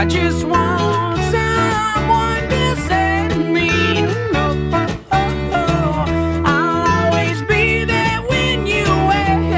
just want someone to say to me, no, I'll always be there when you wait.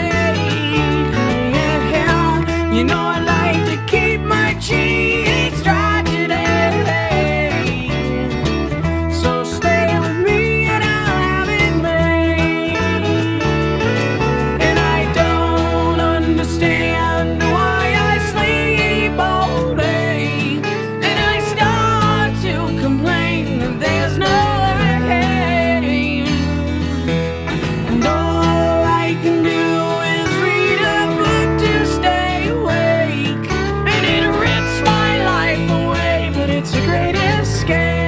Yeah, you know I like to keep my cheeks dry today. So stay with me and I'll have it made. And I don't understand why I sleep all day, and I start to complain that there's no rain. And all I can do is read a book to stay awake, and it rips my life away, but it's a great escape.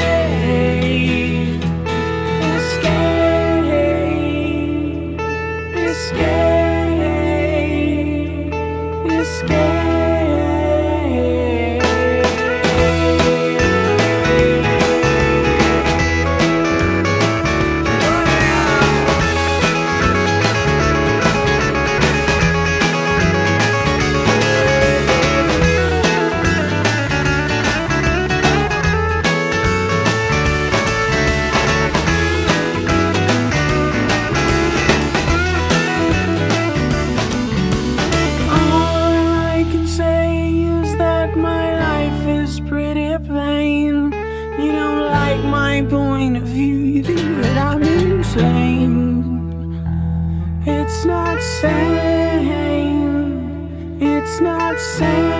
Pretty plain. You don't like my point of view, you think that I'm insane. It's not sane. It's not sane.